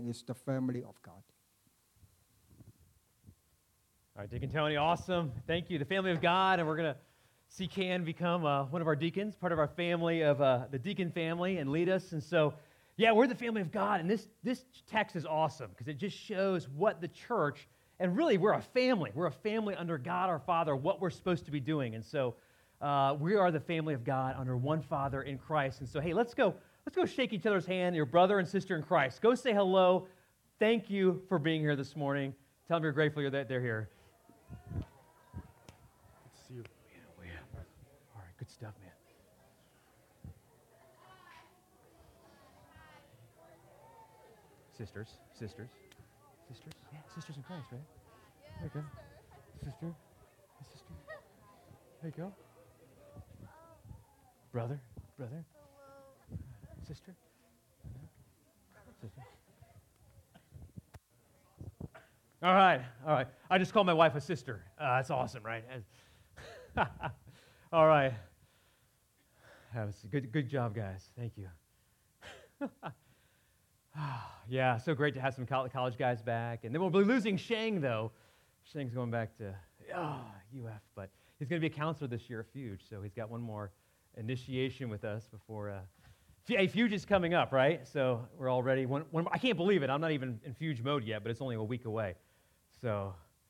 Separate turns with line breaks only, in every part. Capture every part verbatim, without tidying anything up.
is the family of God.
All right, Deacon Tony, awesome. Thank you. The family of God, and we're going to see Ken become uh, one of our deacons, part of our family of uh, the deacon family, and lead us. And so, yeah, we're the family of God, and this, this text is awesome because it just shows what the church, and really we're a family. We're a family under God our Father, what we're supposed to be doing. And so uh, we are the family of God under one Father in Christ. And so, hey, let's go, let's go shake each other's hand, your brother and sister in Christ. Go say hello. Thank you for being here this morning. Tell them you're grateful you're that they're here. Good to see you. Yeah, oh yeah. All right, good stuff, man. Sisters, sisters, sisters, yeah, sisters in Christ, right? There you go. Sister, sister. There you go. Brother, brother. Sister. Sister. All right, all right. I just called my wife a sister. Uh, that's awesome, right? All right. That was a good, good job, guys. Thank you. Yeah, so great to have some college guys back. And then we'll be losing Shang, though. Shang's going back to oh, U F, but he's going to be a counselor this year at Fuge, so he's got one more initiation with us before. Uh, hey, Fuge is coming up, right? So we're all ready. One, one, I can't believe it. I'm not even in Fuge mode yet, but it's only a week away. So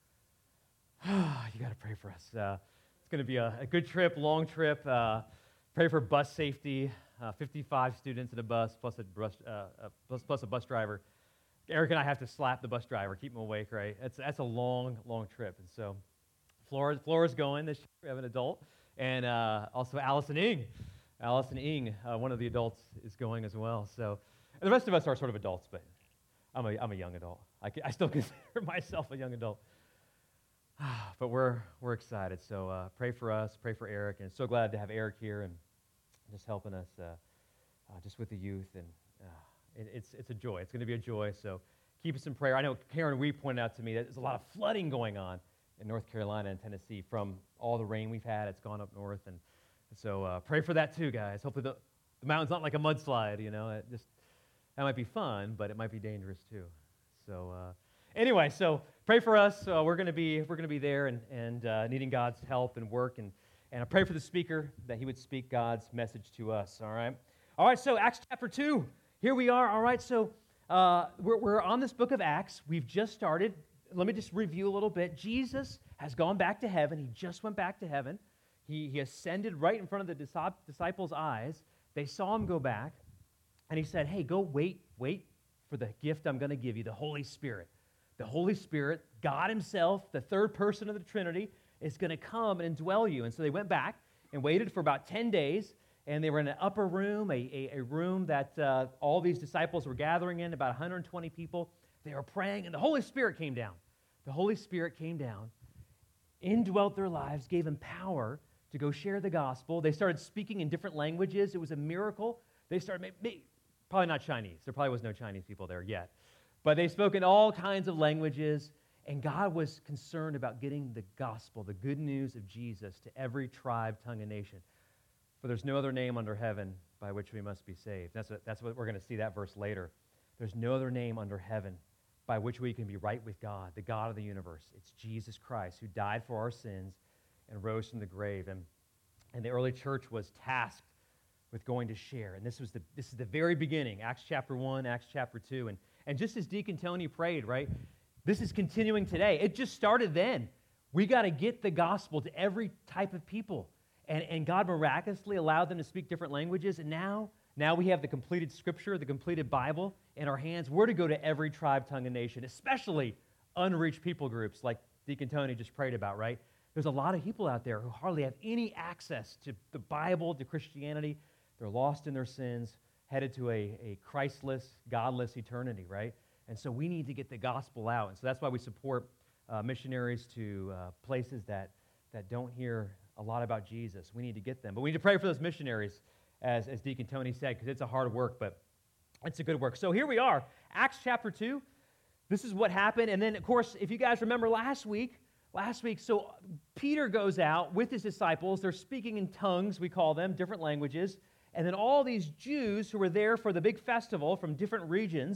you got to pray for us. Uh, it's going to be a, a good trip, long trip. Uh, pray for bus safety. Uh, fifty-five students in a bus, plus a bus, uh, uh, plus, plus a bus driver. Eric and I have to slap the bus driver, keep him awake, right? That's that's a long, long trip. And so Flora, Flora's going this year. We have an adult. And uh, also Allison Ing. Allison Ing, uh, one of the adults, is going as well. So and the rest of us are sort of adults, but I'm a, I'm a young adult. I, I still consider myself a young adult. But we're we're excited. So uh, pray for us, pray for Eric. And so glad to have Eric here and just helping us uh, uh, just with the youth. And uh, it, it's it's a joy. It's going to be a joy. So keep us in prayer. I know Karen Wee pointed out to me that there's a lot of flooding going on in North Carolina and Tennessee from all the rain we've had. It's gone up north. And so uh, pray for that too, guys. Hopefully the, the mountain's not like a mudslide, you know. It just that might be fun, but it might be dangerous too. So uh, anyway, so pray for us. Uh, we're going to be we're going to be there and and uh, needing God's help and work, and and I pray for the speaker that he would speak God's message to us. All right, all right. So Acts chapter two. Here we are. All right. So uh, we're we're on this book of Acts. We've just started. Let me just review a little bit. Jesus has gone back to heaven. He just went back to heaven. He he ascended right in front of the disciples' eyes. They saw him go back, and he said, "Hey, go wait, wait for the gift I'm going to give you, the Holy Spirit." The Holy Spirit, God himself, the third person of the Trinity, is going to come and indwell you. And so they went back and waited for about ten days, and they were in an upper room, a, a, a room that uh, all these disciples were gathering in, about one hundred twenty people. They were praying, and the Holy Spirit came down. The Holy Spirit came down, indwelt their lives, gave them power to go share the gospel. They started speaking in different languages. It was a miracle. They started, maybe, probably not Chinese. There probably was no Chinese people there yet. But they spoke in all kinds of languages, and God was concerned about getting the gospel, the good news of Jesus, to every tribe, tongue, and nation. For there's no other name under heaven by which we must be saved. That's what, that's what we're going to see that verse later. There's no other name under heaven by which we can be right with God, the God of the universe. It's Jesus Christ who died for our sins and rose from the grave. And, and the early church was tasked with going to share. And this was the this is the very beginning, Acts chapter one, Acts chapter two. And And just as Deacon Tony prayed, right, this is continuing today. It just started then. We got to get the gospel to every type of people. And, and God miraculously allowed them to speak different languages. And now, now we have the completed scripture, the completed Bible in our hands. We're to go to every tribe, tongue, and nation, especially unreached people groups like Deacon Tony just prayed about, right? There's a lot of people out there who hardly have any access to the Bible, to Christianity. They're lost in their sins, headed to a, a Christless, godless eternity, right? And so we need to get the gospel out. And so that's why we support uh, missionaries to uh, places that, that don't hear a lot about Jesus. We need to get them. But we need to pray for those missionaries, as, as Deacon Tony said, because it's a hard work, but it's a good work. So here we are, Acts chapter two. This is what happened. And then, of course, if you guys remember last week, last week, so Peter goes out with his disciples. They're speaking in tongues, we call them, different languages. And then all these Jews who were there for the big festival from different regions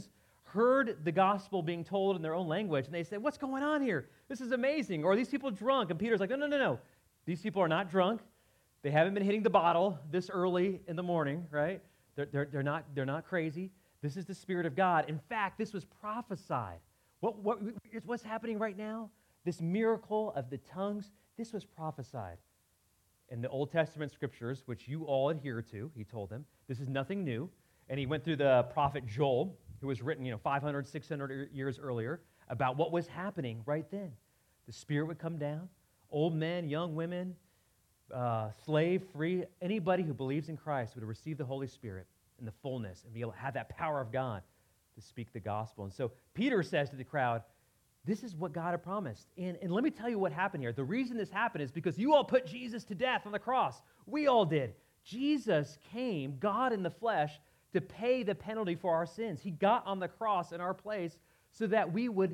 heard the gospel being told in their own language, and they said, what's going on here? This is amazing. Or are these people drunk? And Peter's like, no, no, no, no. These people are not drunk. They haven't been hitting the bottle this early in the morning, right? They're, they're, they're, not, they're not crazy. This is the Spirit of God. In fact, this was prophesied. What, what, what's happening right now? This miracle of the tongues, this was prophesied in the Old Testament scriptures, which you all adhere to, he told them. This is nothing new. And he went through the prophet Joel, who was written, you know, five hundred, six hundred years earlier, about what was happening right then. The Spirit would come down. Old men, young women, uh, slave, free, anybody who believes in Christ would receive the Holy Spirit in the fullness and be able to have that power of God to speak the gospel. And so Peter says to the crowd, this is what God had promised. And, and let me tell you what happened here. The reason this happened is because you all put Jesus to death on the cross. We all did. Jesus came, God in the flesh, to pay the penalty for our sins. He got on the cross in our place so that we would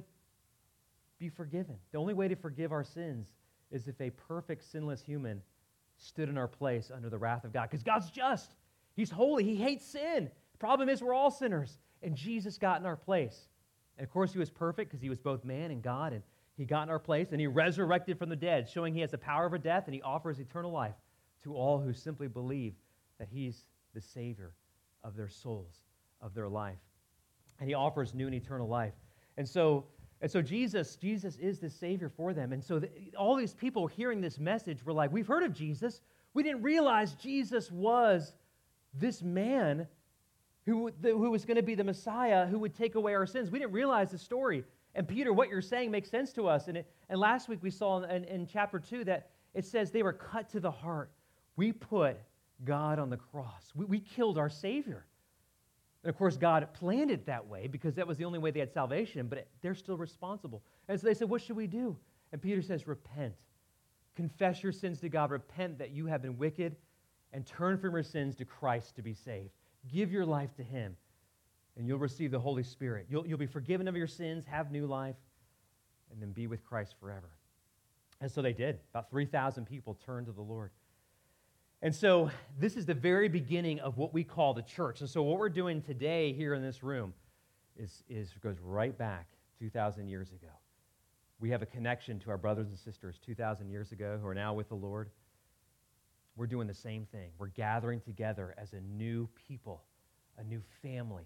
be forgiven. The only way to forgive our sins is if a perfect, sinless human stood in our place under the wrath of God. Because God's just. He's holy. He hates sin. The problem is we're all sinners. And Jesus got in our place. And of course, he was perfect because he was both man and God. And he got in our place and he resurrected from the dead, showing he has the power of death and he offers eternal life to all who simply believe that he's the Savior of their souls, of their life. And he offers new and eternal life. And so, and so Jesus, Jesus is the Savior for them. And so the, all these people hearing this message were like, we've heard of Jesus. We didn't realize Jesus was this man who, the, who was going to be the Messiah who would take away our sins. We didn't realize the story. And Peter, what you're saying makes sense to us. And, it, and last week we saw in, in chapter two that it says they were cut to the heart. We put God on the cross. We, we killed our Savior. And of course, God planned it that way because that was the only way they had salvation, but it, they're still responsible. And so they said, what should we do? And Peter says, repent. Confess your sins to God. Repent that you have been wicked and turn from your sins to Christ to be saved. Give your life to him, and you'll receive the Holy Spirit. You'll, you'll be forgiven of your sins, have new life, and then be with Christ forever. And so they did. About three thousand people turned to the Lord. And so this is the very beginning of what we call the church. And so what we're doing today here in this room is, is goes right back two thousand years ago. We have a connection to our brothers and sisters two thousand years ago who are now with the Lord. We're doing the same thing. We're gathering together as a new people, a new family,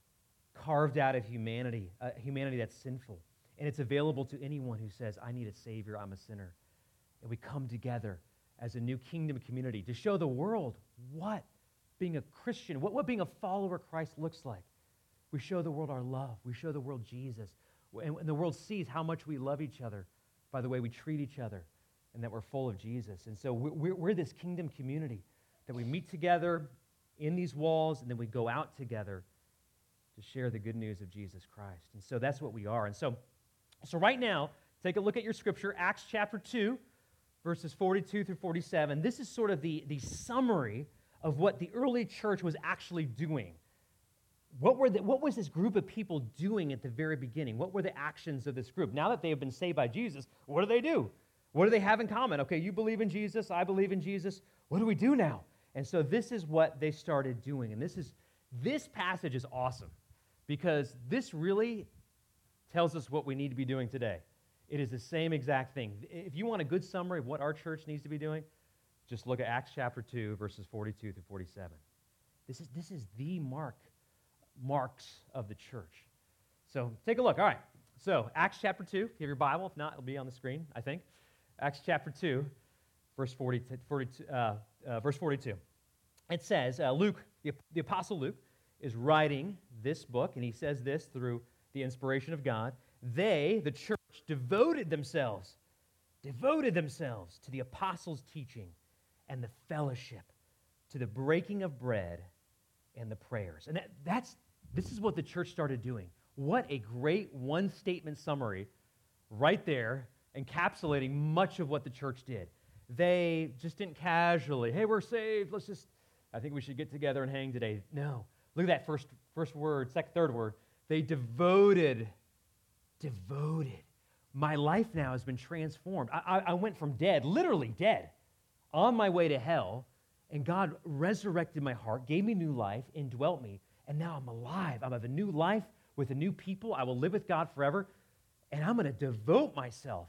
carved out of humanity, a humanity that's sinful. And it's available to anyone who says, I need a Savior, I'm a sinner. And we come together as a new kingdom community to show the world what being a Christian, what, what being a follower of Christ looks like. We show the world our love. We show the world Jesus. And, and the world sees how much we love each other by the way we treat each other and that we're full of Jesus. And so we're, we're this kingdom community that we meet together in these walls and then we go out together to share the good news of Jesus Christ. And so that's what we are. And so, so right now, take a look at your scripture, Acts chapter two, verses forty-two through forty-seven. This is sort of the, the summary of what the early church was actually doing. What, were the, what was this group of people doing at the very beginning? What were the actions of this group? Now that they have been saved by Jesus, what do they do? What do they have in common? Okay, you believe in Jesus, I believe in Jesus. What do we do now? And so this is what they started doing. And this is this passage is awesome because this really tells us what we need to be doing today. It is the same exact thing. If you want a good summary of what our church needs to be doing, just look at Acts chapter two, verses forty-two through forty-seven. This is, this is the mark, marks of the church. So take a look. All right. So Acts chapter two, if you have your Bible. If not, it'll be on the screen, I think. Acts chapter two, verse forty, forty-two, uh, uh, verse forty-two. It says, uh, Luke, the, the Apostle Luke, is writing this book, and he says this through the inspiration of God. They, the church, devoted themselves, devoted themselves to the apostles' teaching and the fellowship, to the breaking of bread and the prayers. And that, that's this is what the church started doing. What a great one-statement summary right there, encapsulating much of what the church did. They just didn't casually, hey, we're saved, let's just, I think we should get together and hang today. No. Look at that first, first word, second, third word. They devoted, devoted. My life now has been transformed. I, I, I went from dead, literally dead, on my way to hell, and God resurrected my heart, gave me new life, indwelt me, and now I'm alive. I have a new life with a new people. I will live with God forever, and I'm going to devote myself,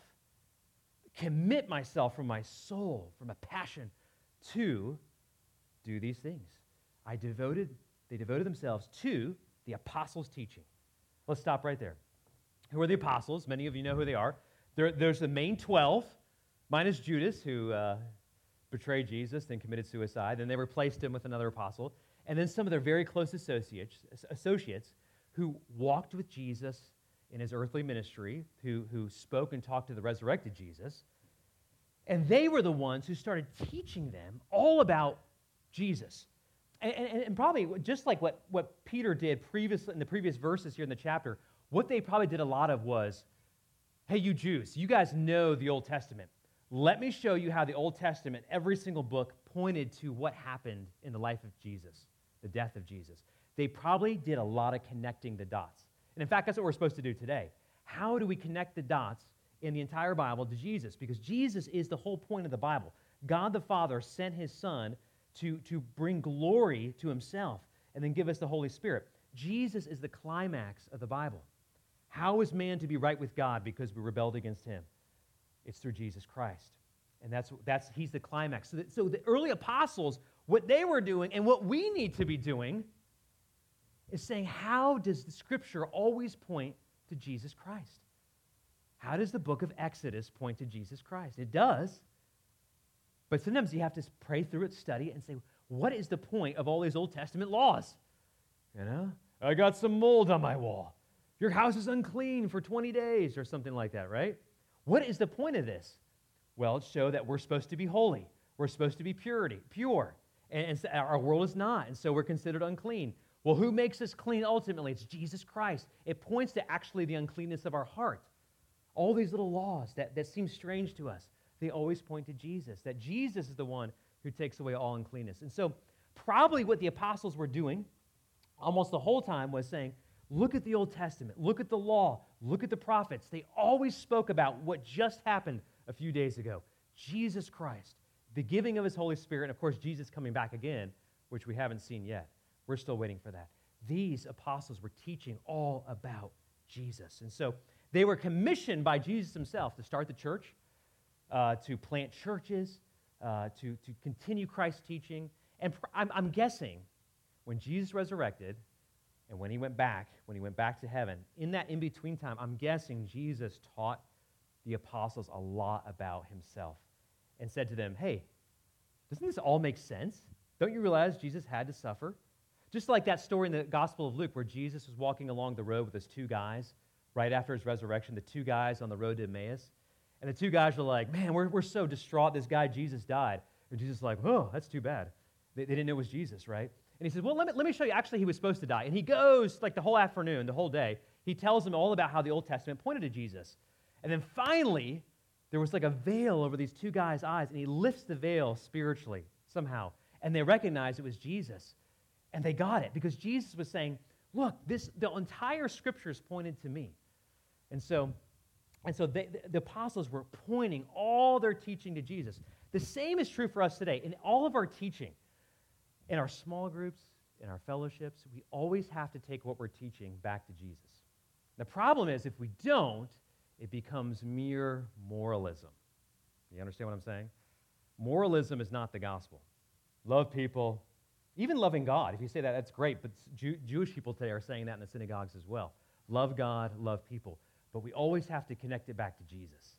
commit myself from my soul, from a passion to do these things. I devoted, they devoted themselves to the apostles' teaching. Let's stop right there. Who are the apostles? Many of you know who they are. There, there's the main twelve, minus Judas, who uh, betrayed Jesus and committed suicide. Then they replaced him with another apostle. And then some of their very close associates, associates who walked with Jesus in his earthly ministry, who, who spoke and talked to the resurrected Jesus. And they were the ones who started teaching them all about Jesus. And, and, and probably just like what, what Peter did previously in the previous verses here in the chapter, what they probably did a lot of was, hey, you Jews, you guys know the Old Testament. Let me show you how the Old Testament, every single book, pointed to what happened in the life of Jesus, the death of Jesus. They probably did a lot of connecting the dots. And in fact, that's what we're supposed to do today. How do we connect the dots in the entire Bible to Jesus? Because Jesus is the whole point of the Bible. God the Father sent his Son to, to bring glory to himself and then give us the Holy Spirit. Jesus is the climax of the Bible. How is man to be right with God because we rebelled against him? It's through Jesus Christ. And that's, that's he's the climax. So, that, so the early apostles, what they were doing and what we need to be doing is saying, how does the Scripture always point to Jesus Christ? How does the book of Exodus point to Jesus Christ? It does. But sometimes you have to pray through it, study it, and say, what is the point of all these Old Testament laws? You know, I got some mold on my wall. Your house is unclean for twenty days or something like that, right? What is the point of this? Well, it shows that we're supposed to be holy. We're supposed to be purity, pure. And, and so our world is not, and so we're considered unclean. Well, who makes us clean ultimately? It's Jesus Christ. It points to actually the uncleanness of our heart. All these little laws that, that seem strange to us, they always point to Jesus, that Jesus is the one who takes away all uncleanness. And so probably what the apostles were doing almost the whole time was saying, look at the Old Testament, look at the law, look at the prophets. They always spoke about what just happened a few days ago. Jesus Christ, the giving of his Holy Spirit, and of course Jesus coming back again, which we haven't seen yet. We're still waiting for that. These apostles were teaching all about Jesus. And so they were commissioned by Jesus himself to start the church, uh, to plant churches, uh, to, to continue Christ's teaching. And pr- I'm, I'm guessing when Jesus resurrected and when he went back, when he went back to heaven, in that in-between time, I'm guessing Jesus taught the apostles a lot about himself and said to them, hey, doesn't this all make sense? Don't you realize Jesus had to suffer? Just like that story in the Gospel of Luke where Jesus was walking along the road with those two guys right after his resurrection, the two guys on the road to Emmaus. And the two guys were like, man, we're, we're so distraught this guy Jesus died. And Jesus was like, oh, that's too bad. They, they didn't know it was Jesus, right? And he says, well, let me, let me show you. Actually, he was supposed to die. And he goes like the whole afternoon, the whole day. He tells them all about how the Old Testament pointed to Jesus. And then finally, there was like a veil over these two guys' eyes, and he lifts the veil spiritually somehow. And they recognized it was Jesus. And they got it because Jesus was saying, look, this the entire Scriptures pointed to me. And so, and so they, the, the apostles were pointing all their teaching to Jesus. The same is true for us today. In all of our teaching, in our small groups, in our fellowships, we always have to take what we're teaching back to Jesus. The problem is if we don't, it becomes mere moralism. You understand what I'm saying? Moralism is not the gospel. Love people, even loving God. If you say that, that's great, but Jew- Jewish people today are saying that in the synagogues as well. Love God, love people. But we always have to connect it back to Jesus.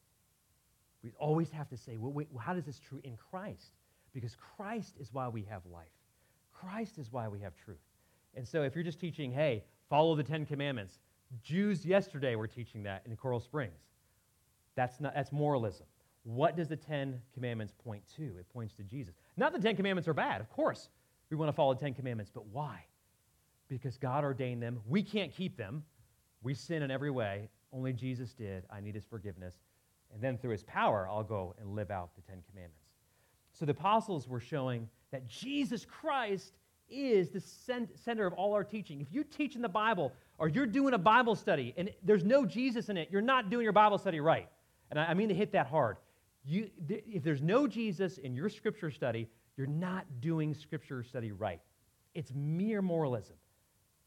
We always have to say, well, wait, how is this true in Christ? Because Christ is why we have life. Christ is why we have truth. And so if you're just teaching, hey, follow the Ten Commandments, Jews yesterday were teaching that in Coral Springs. That's not that's moralism. What does the Ten Commandments point to? It points to Jesus. Not that the Ten Commandments are bad. Of course, we want to follow the Ten Commandments, but why? Because God ordained them. We can't keep them. We sin in every way. Only Jesus did. I need his forgiveness. And then through his power, I'll go and live out the Ten Commandments. So the apostles were showing that Jesus Christ is the center of all our teaching. If you teach in the Bible or you're doing a Bible study and there's no Jesus in it, you're not doing your Bible study right. And I mean to hit that hard. You, if there's no Jesus in your scripture study, you're not doing scripture study right. It's mere moralism.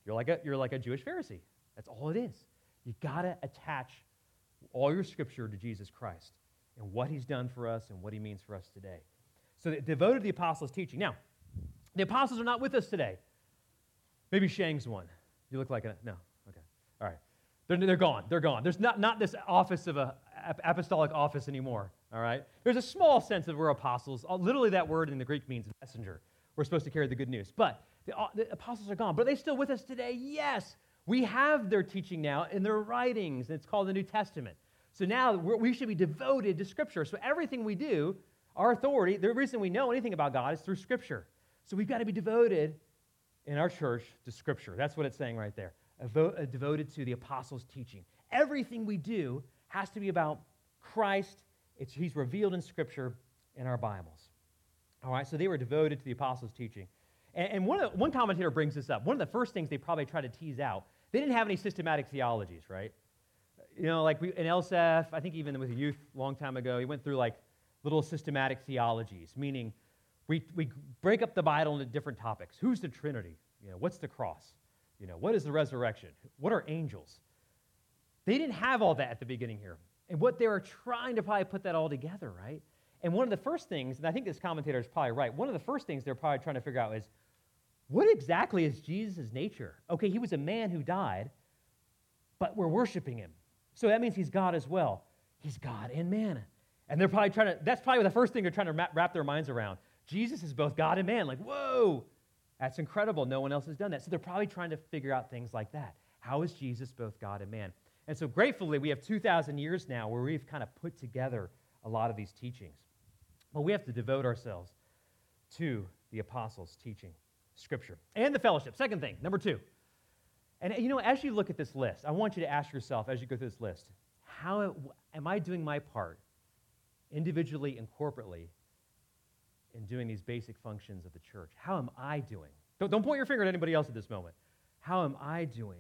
You're like a, you're like a Jewish Pharisee. That's all it is. You got to attach all your scripture to Jesus Christ and what he's done for us and what he means for us today. So they devoted to the apostles' teaching. Now, the apostles are not with us today. Maybe Shang's one. You look like a, no, okay, all right. They're, they're gone, they're gone. There's not, not this office of a apostolic office anymore, all right? There's a small sense of we're apostles. Literally that word in the Greek means messenger. We're supposed to carry the good news. But the, the apostles are gone. But are they still with us today? Yes. We have their teaching now in their writings, and it's called the New Testament. So now we're, we should be devoted to Scripture. So everything we do, our authority, the reason we know anything about God is through Scripture. So we've got to be devoted in our church to Scripture. That's what it's saying right there. Avo- uh, devoted to the apostles' teaching. Everything we do has to be about Christ. It's, he's revealed in Scripture in our Bibles. All right, so they were devoted to the apostles' teaching. And, and one, of the, one commentator brings this up. One of the first things they probably try to tease out, they didn't have any systematic theologies, right? You know, like we, in L S E F, I think even with youth a long time ago, he went through like little systematic theologies, meaning we, we break up the Bible into different topics. Who's the Trinity? You know, what's the cross? You know, what is the resurrection? What are angels? They didn't have all that at the beginning here. And what they were trying to probably put that all together, right? And one of the first things, and I think this commentator is probably right, one of the first things they're probably trying to figure out is, what exactly is Jesus' nature? Okay, he was a man who died, but we're worshiping him. So that means he's God as well. He's God and man. And they're probably trying to, that's probably the first thing they're trying to wrap their minds around. Jesus is both God and man. Like, whoa, that's incredible. No one else has done that. So they're probably trying to figure out things like that. How is Jesus both God and man? And so gratefully, we have two thousand years now where we've kind of put together a lot of these teachings. But we have to devote ourselves to the apostles' teaching, Scripture, and the fellowship. Second thing, number two. And you know, as you look at this list, I want you to ask yourself as you go through this list, how am I doing my part individually and corporately in doing these basic functions of the church? How am I doing? Don't, don't point your finger at anybody else at this moment. How am I doing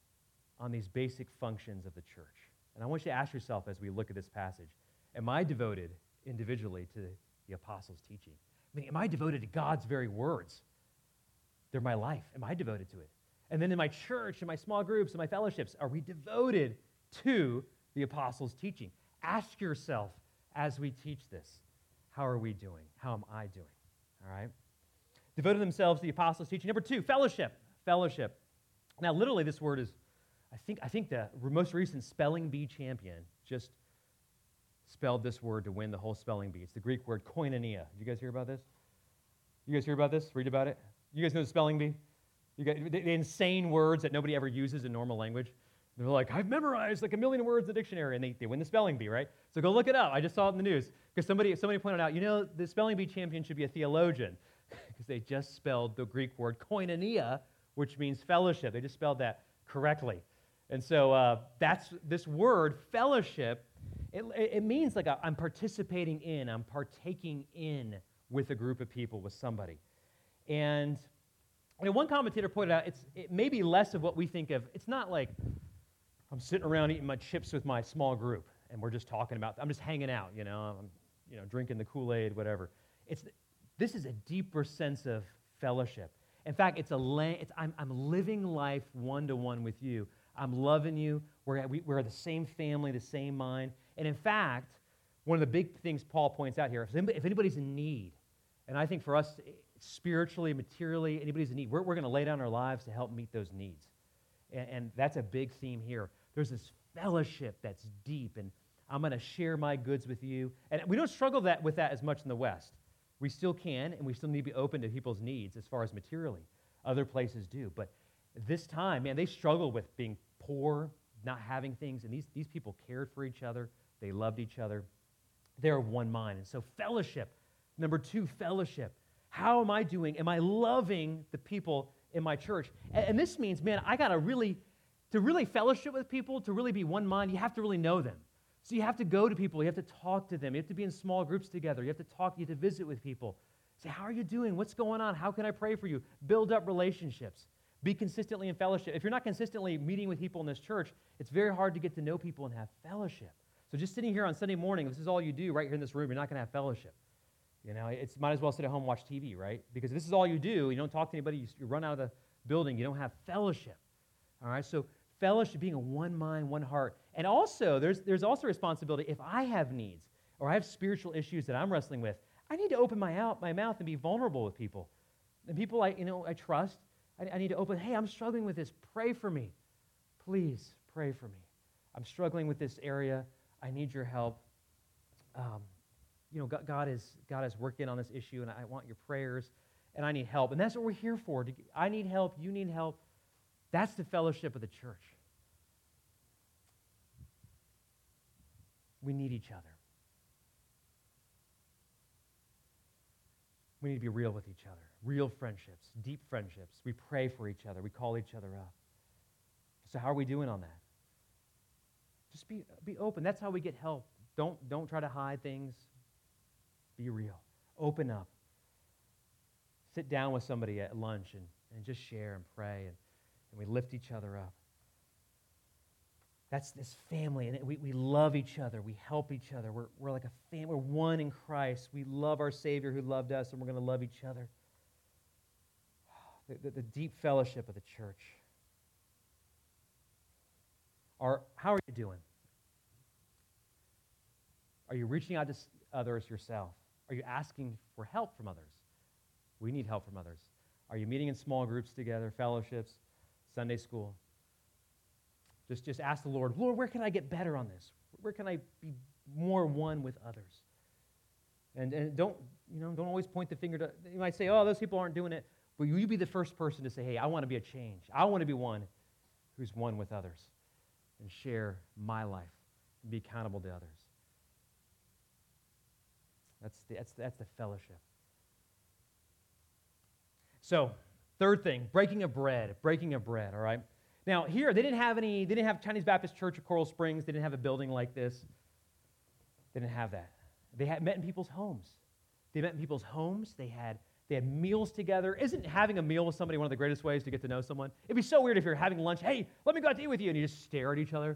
on these basic functions of the church? And I want you to ask yourself as we look at this passage, am I devoted individually to the apostles' teaching? I mean, am I devoted to God's very words? They're my life. Am I devoted to it? And then in my church, in my small groups, in my fellowships, are we devoted to the apostles' teaching? Ask yourself as we teach this, how are we doing? How am I doing? All right? Devoted themselves to the apostles' teaching. Number two, fellowship. Fellowship. Now, literally, this word is, I think, I think the most recent spelling bee champion just spelled this word to win the whole spelling bee. It's the Greek word koinonia. Did you guys hear about this? You guys hear about this? Read about it? You guys know the spelling bee? You got the, the insane words that nobody ever uses in normal language. They're like, I've memorized like a million words in the dictionary, and they, they win the spelling bee, right? So go look it up. I just saw it in the news because somebody, somebody pointed out, you know, the spelling bee champion should be a theologian because they just spelled the Greek word koinonia, which means fellowship. They just spelled that correctly. And so uh, that's this word, fellowship, it, it means like a, I'm participating in, I'm partaking in with a group of people, with somebody. And you know, one commentator pointed out it's it may be less of what we think of. It's not like I'm sitting around eating my chips with my small group and we're just talking about, I'm just hanging out, you know, I'm you know, drinking the Kool-Aid, whatever. It's This is a deeper sense of fellowship. In fact, it's a it's, I'm, I'm living life one-to-one with you. I'm loving you. We're, we, we're the same family, the same mind. And in fact, one of the big things Paul points out here, if, anybody, if anybody's in need, and I think for us, spiritually, materially, anybody's in need, we're, we're going to lay down our lives to help meet those needs. And, and that's a big theme here. There's this fellowship that's deep, and I'm going to share my goods with you. And we don't struggle that with that as much in the West. We still can, and we still need to be open to people's needs as far as materially. Other places do. But this time, man, they struggle with being poor, not having things, and these, these people cared for each other. They loved each other. They're of one mind. And so fellowship. Number two, fellowship. How am I doing? Am I loving the people in my church? And, and this means, man, I got to really, to really fellowship with people, to really be one mind, you have to really know them. So you have to go to people. You have to talk to them. You have to be in small groups together. You have to talk. You have to visit with people. Say, how are you doing? What's going on? How can I pray for you? Build up relationships. Be consistently in fellowship. If you're not consistently meeting with people in this church, it's very hard to get to know people and have fellowship. So just sitting here on Sunday morning, if this is all you do right here in this room, you're not going to have fellowship. You know, it's might as well sit at home and watch T V, right? Because if this is all you do, you don't talk to anybody, you, you run out of the building, you don't have fellowship. All right, so fellowship, being a one mind, one heart. And also, there's, there's also responsibility. If I have needs or I have spiritual issues that I'm wrestling with, I need to open my, out, my mouth and be vulnerable with people. And people I, you know, I trust, I, I need to open, hey, I'm struggling with this. Pray for me. Please pray for me. I'm struggling with this area. I need your help. Um, you know, God, God is God is working on this issue, and I want your prayers, and I need help. And that's what we're here for. To, I need help. You need help. That's the fellowship of the church. We need each other. We need to be real with each other. Real friendships, deep friendships. We pray for each other. We call each other up. So how are we doing on that? Just be, be open. That's how we get help. Don't, don't try to hide things. Be real. Open up. Sit down with somebody at lunch and, and just share and pray, and, and we lift each other up. That's this family, and we, we love each other. We help each other. We're, we're like a family. We're one in Christ. We love our Savior who loved us, and we're going to love each other. The, the, the deep fellowship of the church. Are, how are you doing? Are you reaching out to others yourself? Are you asking for help from others? We need help from others. Are you meeting in small groups together, fellowships, Sunday school? Just, just ask the Lord, Lord, where can I get better on this? Where can I be more one with others? And, and don't, you know, don't always point the finger to, you might say, oh, those people aren't doing it. But you be the first person to say, hey, I want to be a change. I want to be one who's one with others and share my life and be accountable to others. That's the, that's, that's the fellowship. So, third thing, breaking of bread, breaking of bread, all right? Now, here, they didn't have any, they didn't have Chinese Baptist Church of Coral Springs. They didn't have a building like this. They didn't have that. They had met in people's homes. They met in people's homes. They had, they had meals together. Isn't having a meal with somebody one of the greatest ways to get to know someone? It'd be so weird if you're having lunch, hey, let me go out to eat with you, and you just stare at each other.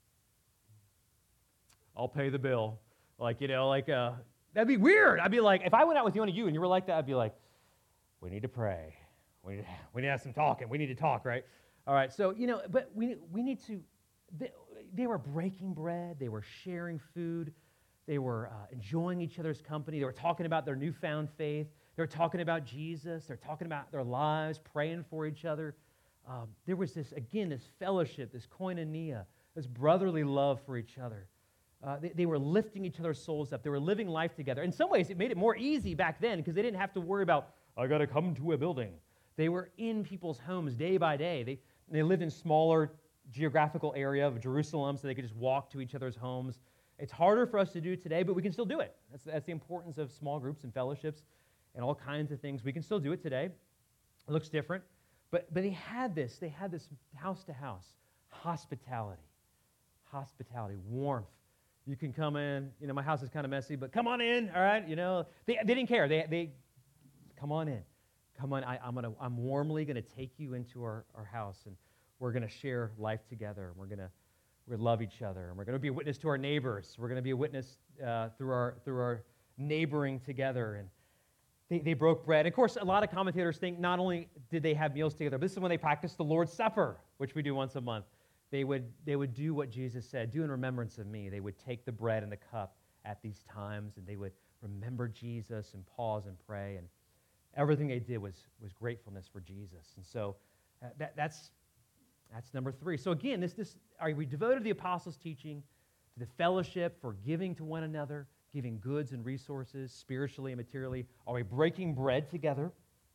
I'll pay the bill. Like, you know, like, uh, that'd be weird. I'd be like, if I went out with you and you and you were like that, I'd be like, we need to pray. We need, we need to have some talking. We need to talk, right? All right, so, you know, but we we need to, they, they were breaking bread. They were sharing food. They were uh, enjoying each other's company. They were talking about their newfound faith. They were talking about Jesus. They're talking about their lives, praying for each other. Um, there was this, again, this fellowship, this koinonia, this brotherly love for each other. Uh, they, they were lifting each other's souls up. They were living life together. In some ways, it made it more easy back then because they didn't have to worry about, I got to come to a building. They were in people's homes day by day. They, they lived in smaller geographical area of Jerusalem so they could just walk to each other's homes. It's harder for us to do today, but we can still do it. That's, that's the importance of small groups and fellowships and all kinds of things. We can still do it today. It looks different. But, but they had this. They had this house to house, hospitality, hospitality, warmth. You can come in. You know, my house is kind of messy, but come on in, all right? You know, they, they didn't care. They, they come on in. Come on, I, I'm gonna. I'm warmly going to take you into our, our house, and we're going to share life together. We're going to we love each other, and we're going to be a witness to our neighbors. We're going to be a witness uh, through our through our neighboring together. And they, they broke bread. And of course, a lot of commentators think not only did they have meals together, but this is when they practiced the Lord's Supper, which we do once a month. They would they would do what Jesus said, do in remembrance of me. They would take the bread and the cup at these times, and they would remember Jesus and pause and pray. And everything they did was, was gratefulness for Jesus. And so uh, that, that's, that's number three. So again, this, this, are we devoted to the apostles' teaching, to the fellowship, for giving to one another, giving goods and resources, spiritually and materially? Are we breaking bread together?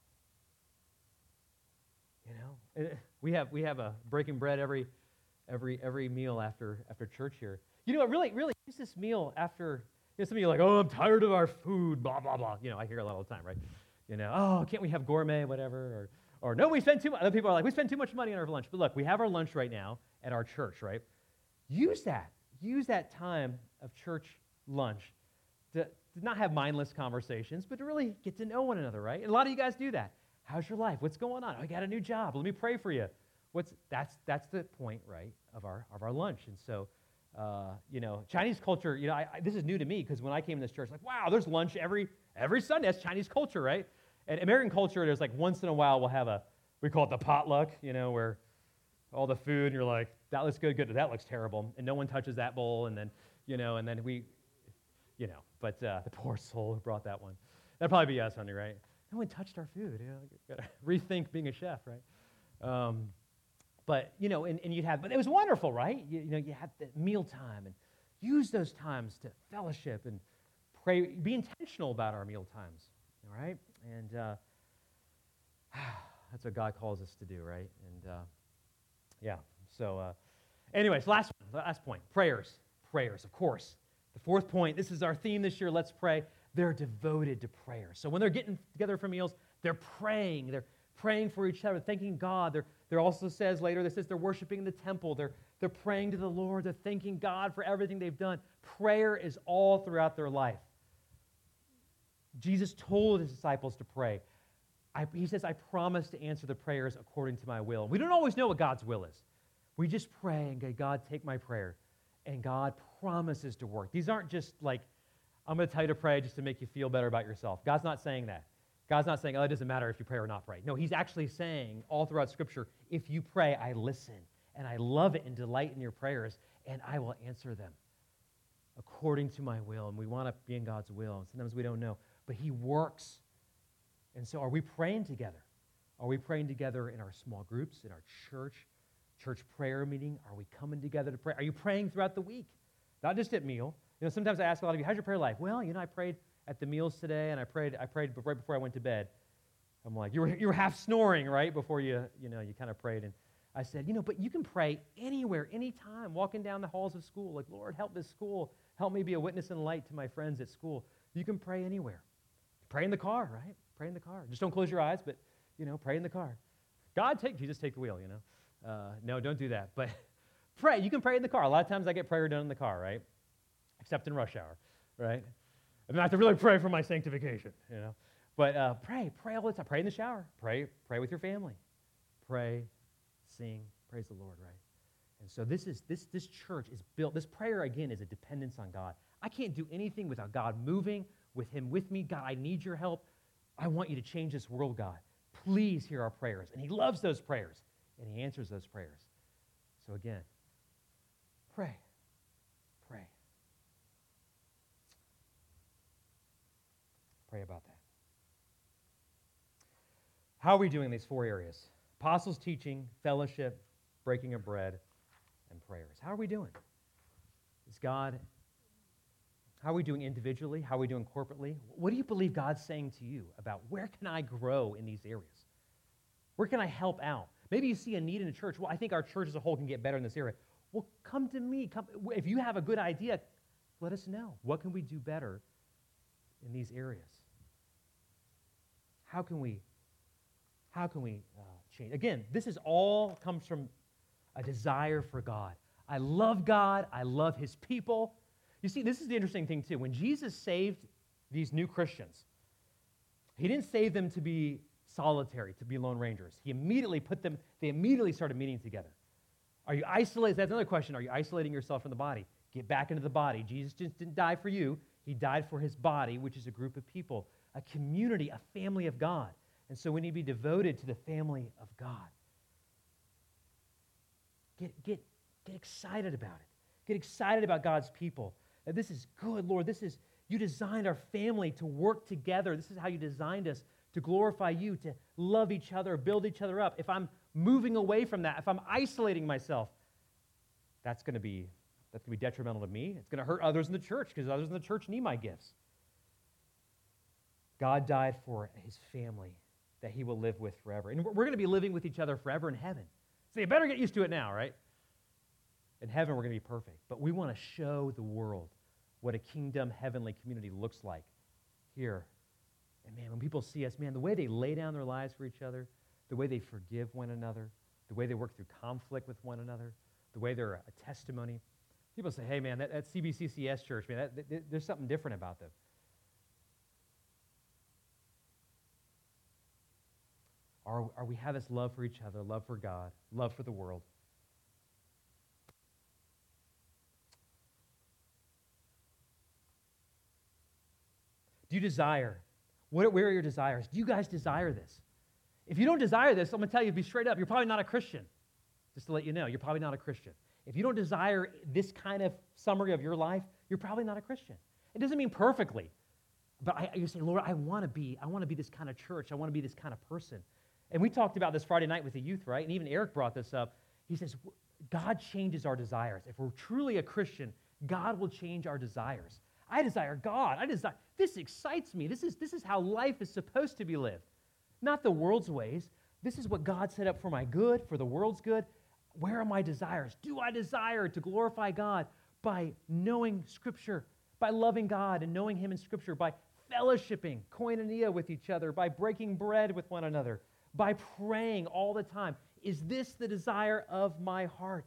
You know, we have, we have a breaking bread every, every, every meal after, after church here. You know what, really, really, use this meal after, you know, some of you are like, oh, I'm tired of our food, blah, blah, blah. You know, I hear a lot all the time, right? You know, oh, can't we have gourmet, whatever? Or, or no, we spend too much. Other people are like, we spend too much money on our lunch. But look, we have our lunch right now at our church, right? Use that. Use that time of church lunch to, to not have mindless conversations, but to really get to know one another, right? And a lot of you guys do that. How's your life? What's going on? Oh, I got a new job. Let me pray for you. What's that's that's the point, right, of our of our lunch. And so, uh, you know, Chinese culture. You know, I, I, this is new to me because when I came to this church, like, wow, there's lunch every every Sunday. That's Chinese culture, right? And American culture, there's like once in a while we'll have a We call it the potluck, you know, where all the food, and you're like, that looks good, good, that looks terrible, and no one touches that bowl, and then, you know, and then we, you know, but uh, the poor soul who brought that one. That'd probably be us, honey, right? No one touched our food. You know, gotta rethink being a chef, right? Um, but, you know, and, and you'd have, but it was wonderful, right? You, you know, you had the meal time, and use those times to fellowship and pray, be intentional about our meal times, all right? And uh, that's what God calls us to do, right? And uh, yeah, so uh, anyways, last last point, prayers, prayers, of course. The fourth point, this is our theme this year, let's pray. They're devoted to prayer. So when they're getting together for meals, they're praying. They're praying for each other, thanking God. There, there also says later, this says they're worshiping in the temple. They're, they're praying to the Lord. They're thanking God for everything they've done. Prayer is all throughout their life. Jesus told his disciples to pray. I, he says, I promise to answer the prayers according to my will. We don't always know what God's will is. We just pray and go, God, take my prayer. And God promises to work. These aren't just like, I'm going to tell you to pray just to make you feel better about yourself. God's not saying that. God's not saying, oh, it doesn't matter if you pray or not pray. No, he's actually saying all throughout Scripture, if you pray, I listen, and I love it and delight in your prayers, and I will answer them according to my will. And we want to be in God's will, and sometimes we don't know. But he works. And so are we praying together? Are we praying together in our small groups, in our church, church prayer meeting? Are we coming together to pray? Are you praying throughout the week? Not just at meal. You know, sometimes I ask a lot of you, how's your prayer life? Well, you know, I prayed at the meals today, and I prayed I prayed right before I went to bed. I'm like, you were you were half snoring, right, before you, you know, you kind of prayed. And I said, you know, but you can pray anywhere, anytime, walking down the halls of school. Like, Lord, help this school. Help me be a witness and light to my friends at school. You can pray anywhere. Pray in the car, right? Pray in the car. Just don't close your eyes, but, you know, pray in the car. God, take, Jesus, take the wheel, you know. Uh, no, don't do that. But pray. You can pray in the car. A lot of times I get prayer done in the car, right? Except in rush hour, right? And I have to really pray for my sanctification, you know. But uh, pray, pray all the time. Pray in the shower. Pray, pray with your family. Pray, sing, praise the Lord, right? And so this is this this church is built. This prayer again is a dependence on God. I can't do anything without God moving, with Him with me. God, I need your help. I want you to change this world, God. Please hear our prayers. And He loves those prayers, and He answers those prayers. So again, pray, pray. Pray about that. How are we doing in these four areas? Apostles' teaching, fellowship, breaking of bread, and prayers. How are we doing? Is God, how are we doing individually? How are we doing corporately? What do you believe God's saying to you about where can I grow in these areas? Where can I help out? Maybe you see a need in a church. Well, I think our church as a whole can get better in this area. Well, come to me. Come, if you have a good idea, let us know. What can we do better in these areas? How can we, how can we uh, change? Again, this is all comes from a desire for God. I love God. I love His people. You see, this is the interesting thing, too. When Jesus saved these new Christians, He didn't save them to be solitary, to be lone rangers. He immediately put them, they immediately started meeting together. Are you isolated? That's another question. Are you isolating yourself from the body? Get back into the body. Jesus just didn't die for you. He died for His body, which is a group of people, a community, a family of God. And so we need to be devoted to the family of God. Get, get, get excited about it. Get excited about God's people. That this is good, Lord. This is, you designed our family to work together. This is how you designed us to glorify you, to love each other, build each other up. If I'm moving away from that, if I'm isolating myself, that's going to be that's going to be detrimental to me. It's going to hurt others in the church because others in the church need my gifts. God died for His family that He will live with forever. And we're going to be living with each other forever in heaven. So you better get used to it now, right? In heaven, we're going to be perfect. But we want to show the world what a kingdom, heavenly community looks like here. And man, when people see us, man, the way they lay down their lives for each other, the way they forgive one another, the way they work through conflict with one another, the way they're a testimony. People say, hey, man, that, that C B C C S church, man, that, that, there's something different about them. Are, are we have this love for each other, love for God, love for the world? Do you desire? What, where are your desires? Do you guys desire this? If you don't desire this, I'm going to tell you, be straight up, you're probably not a Christian. Just to let you know, you're probably not a Christian. If you don't desire this kind of summary of your life, you're probably not a Christian. It doesn't mean perfectly, but I, you say, Lord, I want to be, I want to be this kind of church. I want to be this kind of person. And we talked about this Friday night with the youth, right? And even Eric brought this up. He says, God changes our desires. If we're truly a Christian, God will change our desires. I desire God. I desire, this excites me. This is, this is how life is supposed to be lived. Not the world's ways. This is what God set up for my good, for the world's good. Where are my desires? Do I desire to glorify God by knowing Scripture, by loving God and knowing Him in Scripture, by fellowshipping, koinonia with each other, by breaking bread with one another, by praying all the time? Is this the desire of my heart?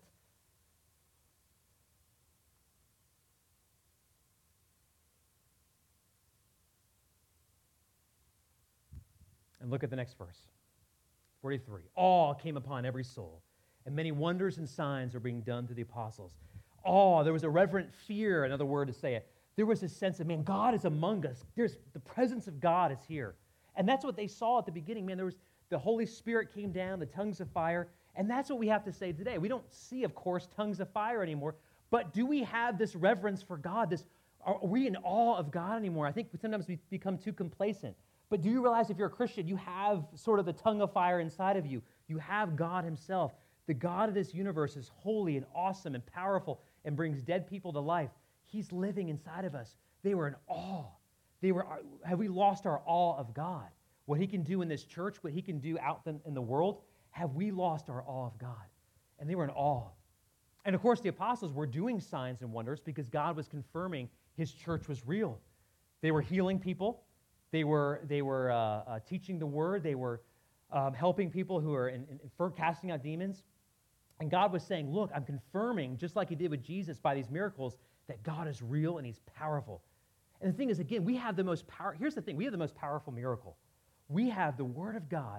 And look at the next verse, forty-three. Awe came upon every soul, and many wonders and signs are being done to the apostles. Awe, there was a reverent fear, another word to say it. There was a sense of, man, God is among us. There's the presence of God is here. And that's what they saw at the beginning. Man, there was the Holy Spirit came down, the tongues of fire, and that's what we have to say today. We don't see, of course, tongues of fire anymore, but do we have this reverence for God? This, are we in awe of God anymore? I think sometimes we become too complacent. But do you realize if you're a Christian, you have sort of the tongue of fire inside of you. You have God Himself. The God of this universe is holy and awesome and powerful and brings dead people to life. He's living inside of us. They were in awe. They were. Have we lost our awe of God? What He can do in this church, what He can do out in the world, have we lost our awe of God? And they were in awe. And of course, the apostles were doing signs and wonders because God was confirming His church was real. They were healing people. They were, they were uh, uh, teaching the word. They were um, helping people who are in, in, in casting out demons. And God was saying, look, I'm confirming, just like He did with Jesus by these miracles, that God is real and He's powerful. And the thing is, again, we have the most power. Here's the thing. We have the most powerful miracle. We have the Word of God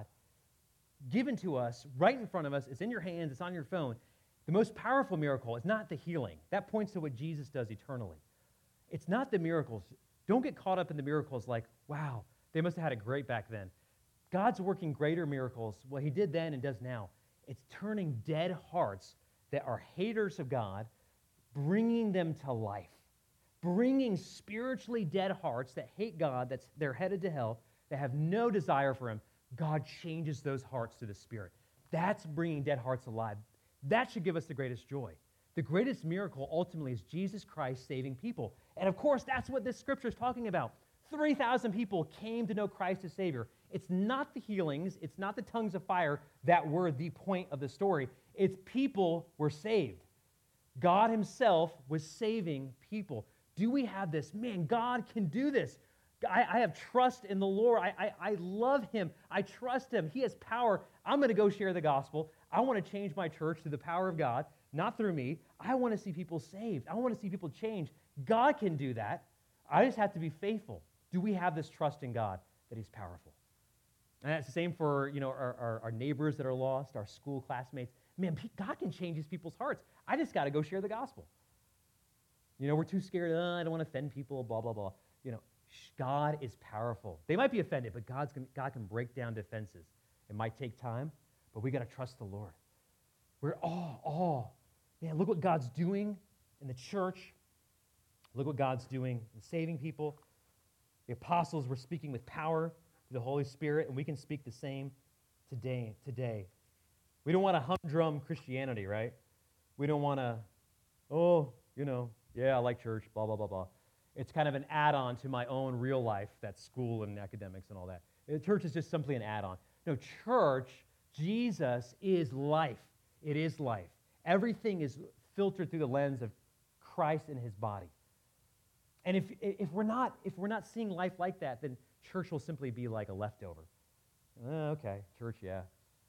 given to us right in front of us. It's in your hands. It's on your phone. The most powerful miracle is not the healing. That points to what Jesus does eternally. It's not the miracles. Don't get caught up in the miracles like, wow, they must have had it great back then. God's working greater miracles, what He did then and does now. It's turning dead hearts that are haters of God, bringing them to life. Bringing spiritually dead hearts that hate God, that's they're headed to hell, that have no desire for Him. God changes those hearts to the Spirit. That's bringing dead hearts alive. That should give us the greatest joy. The greatest miracle ultimately is Jesus Christ saving people. And of course, that's what this scripture is talking about. three thousand people came to know Christ as Savior. It's not the healings, it's not the tongues of fire that were the point of the story. It's people were saved. God Himself was saving people. Do we have this? Man, God can do this. I, I have trust in the Lord. I, I, I love Him. I trust Him. He has power. I'm going to go share the gospel. I want to change my church through the power of God, not through me. I want to see people saved. I want to see people change. God can do that. I just have to be faithful. Do we have this trust in God that He's powerful? And that's the same for, you know, our, our, our neighbors that are lost, our school classmates. Man, God can change these people's hearts. I just got to go share the gospel. You know, we're too scared. Oh, I don't want to offend people, blah, blah, blah. You know, God is powerful. They might be offended, but God's gonna, God can break down defenses. It might take time, but we got to trust the Lord. We're all, all. Man, look what God's doing in the church. Look what God's doing in saving people. The apostles were speaking with power to the Holy Spirit, and we can speak the same today. Today, we don't want to humdrum Christianity, right? We don't want to, oh, you know, yeah, I like church, blah, blah, blah, blah. It's kind of an add-on to my own real life, that's school and academics and all that. The church is just simply an add-on. No, church, Jesus is life. It is life. Everything is filtered through the lens of Christ and His body. And if if we're not if we're not seeing life like that, then church will simply be like a leftover. Uh, okay, church, yeah.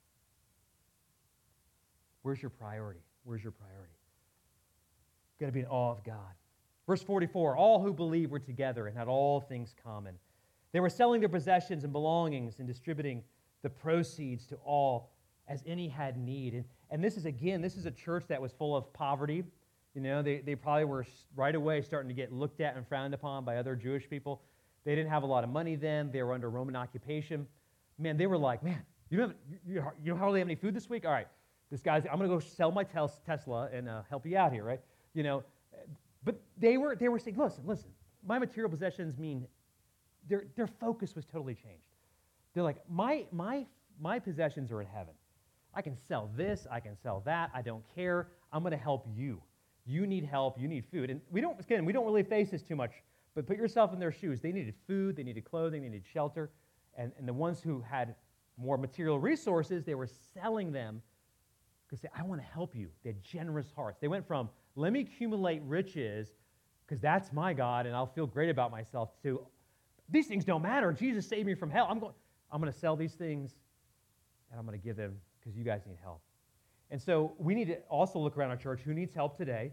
Where's your priority? Where's your priority? You've got to be in awe of God. Verse forty-four, all who believed were together and had all things common. They were selling their possessions and belongings and distributing the proceeds to all as any had need. And, and this is, again, this is a church that was full of poverty. You know, they, they probably were right away starting to get looked at and frowned upon by other Jewish people. They didn't have a lot of money then. They were under Roman occupation. Man, they were like, man, You don't have, you, you hardly have any food this week? All right, this guy's, I'm going to go sell my tes- Tesla and uh, help you out here, right? You know, but they were they were saying, listen, listen, my material possessions mean their their focus was totally changed. They're like, my my my possessions are in heaven. I can sell this, I can sell that, I don't care. I'm going to help you. You need help, you need food. And we don't, again, we don't really face this too much, but put yourself in their shoes. They needed food, they needed clothing, they needed shelter. And, and the ones who had more material resources, they were selling them because they, I want to help you. They had generous hearts. They went from, let me accumulate riches because that's my God and I'll feel great about myself, to these things don't matter. Jesus saved me from hell. I'm going, I'm going to sell these things and I'm going to give them because you guys need help. And so we need to also look around our church, who needs help today,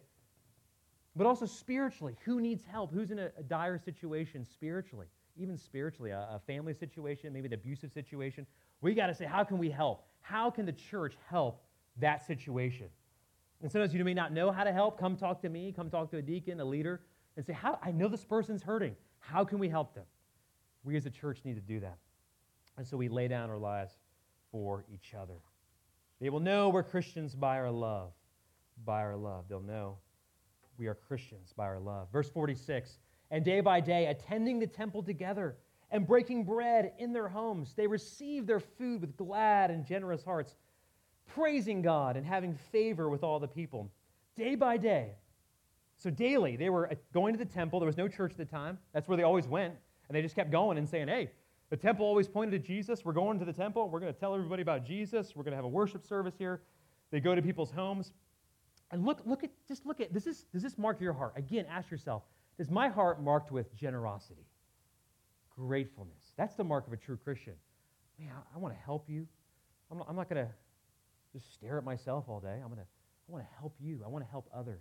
but also spiritually, who needs help? Who's in a, a dire situation spiritually, even spiritually, a, a family situation, maybe an abusive situation. We got to say, how can we help? How can the church help that situation? And sometimes you may not know how to help. Come talk to me. Come talk to a deacon, a leader, and say, "How? I know this person's hurting. How can we help them?" We as a church need to do that. And so we lay down our lives for each other. They will know we're Christians by our love. By our love. They'll know we are Christians by our love. Verse forty-six, and day by day, attending the temple together and breaking bread in their homes, they received their food with glad and generous hearts, praising God and having favor with all the people. Day by day. So daily, they were going to the temple. There was no church at the time. That's where they always went. And they just kept going and saying, hey, the temple always pointed to Jesus. We're going to the temple. We're going to tell everybody about Jesus. We're going to have a worship service here. They go to people's homes. And look, look at, just look at, does this, does this mark your heart? Again, ask yourself, is my heart marked with generosity, gratefulness? That's the mark of a true Christian. Man, I, I want to help you. I'm not, I'm not going to just stare at myself all day. I'm going to, I want to help you. I want to help others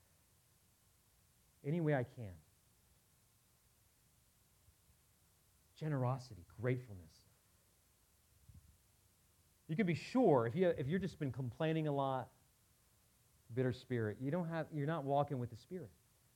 any way I can. Generosity, gratefulness. You can be sure if you if you're just been complaining a lot, bitter spirit, you don't have you're not walking with the Spirit.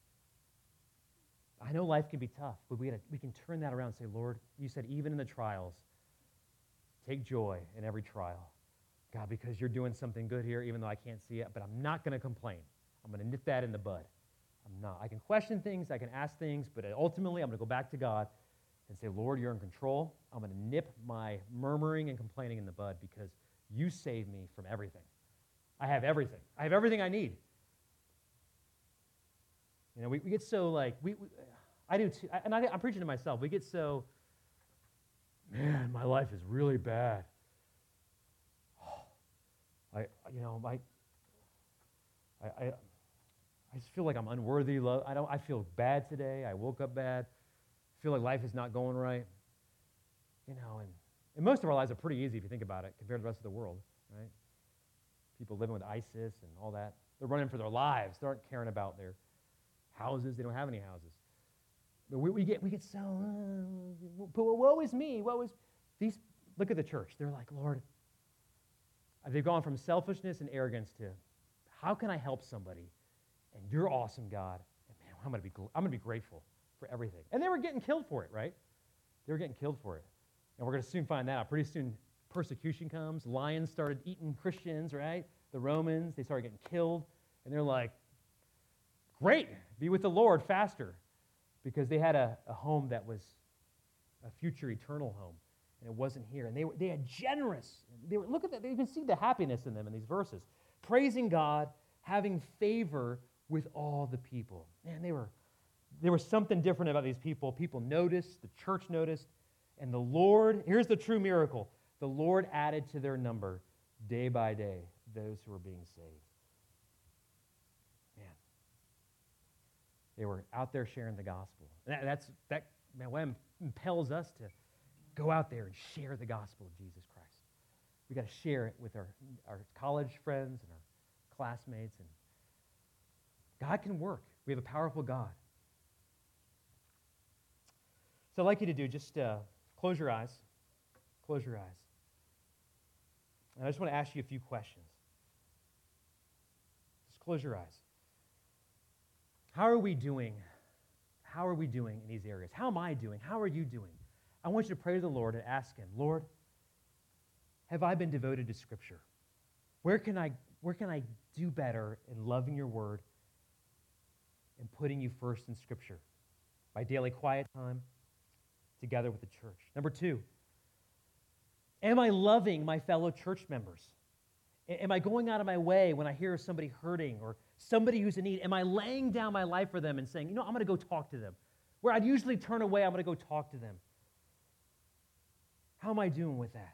I know life can be tough, but we gotta, we can turn that around and say, Lord, you said even in the trials, take joy in every trial. God, because you're doing something good here, even though I can't see it, but I'm not going to complain. I'm going to nip that in the bud. I'm not. I can question things, I can ask things, but ultimately I'm going to go back to God and say, Lord, you're in control. I'm going to nip my murmuring and complaining in the bud because you saved me from everything. I have everything. I have everything I need. You know, we, we get so like, we, we I do too, and I, I'm preaching to myself. We get so, man, my life is really bad. I, you know, my, I, I, I just feel like I'm unworthy. I don't. I feel bad today. I woke up bad. Feel like life is not going right, you know, and, and most of our lives are pretty easy if you think about it compared to the rest of the world, right? People living with ISIS and all that. They're running for their lives. They aren't caring about their houses. They don't have any houses. But we, we get we get so, uh, but woe is me. Woe is these. Look at the church. They're like, Lord, they've gone from selfishness and arrogance to, how can I help somebody? And you're awesome, God. And man, I'm gonna be I'm gonna be grateful for everything. And they were getting killed for it, right? They were getting killed for it. And we're going to soon find that out. Pretty soon, persecution comes. Lions started eating Christians, right? The Romans, they started getting killed. And they're like, great, be with the Lord faster. Because they had a, a home that was a future eternal home. And it wasn't here. And they were, they had generous. They were, look at that. You can see the happiness in them in these verses. Praising God, having favor with all the people. Man, they were... There was something different about these people. People noticed, the church noticed, and the Lord, here's the true miracle, the Lord added to their number day by day those who were being saved. Man, they were out there sharing the gospel. And that, that's, that, man, what impels us to go out there and share the gospel of Jesus Christ. We got to share it with our, our college friends and our classmates. And God can work. We have a powerful God. So I'd like you to do, just uh, close your eyes. Close your eyes. And I just want to ask you a few questions. Just close your eyes. How are we doing? How are we doing in these areas? How am I doing? How are you doing? I want you to pray to the Lord and ask Him, Lord, have I been devoted to Scripture? Where can I, where can I do better in loving your word and putting you first in Scripture? By daily quiet time, together with the church. Number two, am I loving my fellow church members? Am I going out of my way when I hear somebody hurting or somebody who's in need? Am I laying down my life for them and saying, you know, I'm going to go talk to them? Where I'd usually turn away, I'm going to go talk to them. How am I doing with that?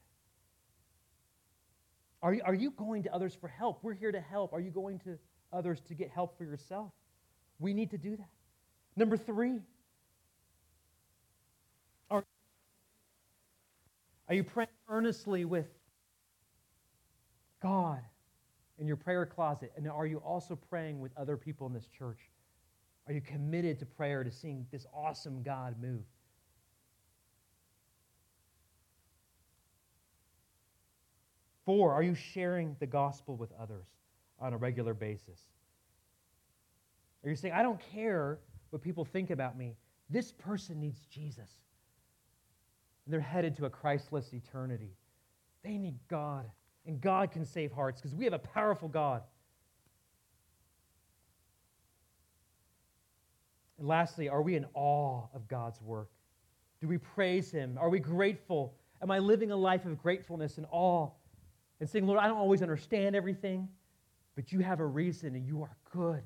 Are you, are you going to others for help? We're here to help. Are you going to others to get help for yourself? We need to do that. Number three, are, are you praying earnestly with God in your prayer closet? And are you also praying with other people in this church? Are you committed to prayer, to seeing this awesome God move? Four, are you sharing the gospel with others on a regular basis? Are you saying, I don't care what people think about me. This person needs Jesus. And they're headed to a Christless eternity. They need God. And God can save hearts because we have a powerful God. And lastly, are we in awe of God's work? Do we praise Him? Are we grateful? Am I living a life of gratefulness and awe? And saying, Lord, I don't always understand everything, but you have a reason and you are good.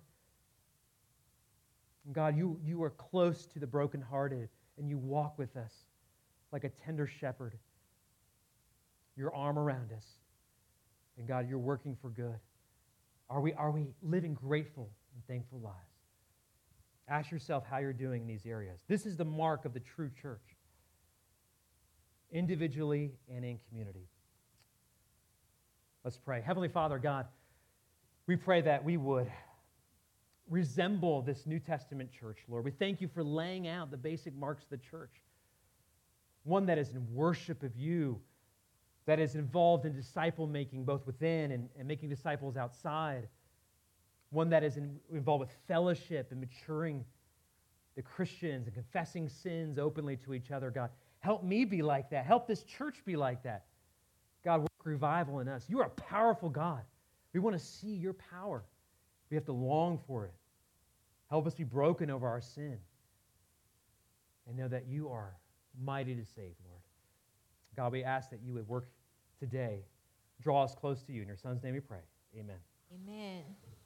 And God, you, you are close to the brokenhearted and you walk with us like a tender shepherd. Your arm around us. And God, you're working for good. Are we, are we living grateful and thankful lives? Ask yourself how you're doing in these areas. This is the mark of the true church, individually and in community. Let's pray. Heavenly Father, God, we pray that we would resemble this New Testament church, Lord. We thank you for laying out the basic marks of the church. One that is in worship of you, that is involved in disciple-making both within and, and making disciples outside. One that is in, involved with fellowship and maturing the Christians and confessing sins openly to each other, God. Help me be like that. Help this church be like that. God, work revival in us. You are a powerful God. We want to see your power. We have to long for it. Help us be broken over our sin and know that you are mighty to save, Lord. God, we ask that you would work today. Draw us close to you. In your Son's name we pray. Amen.
Amen.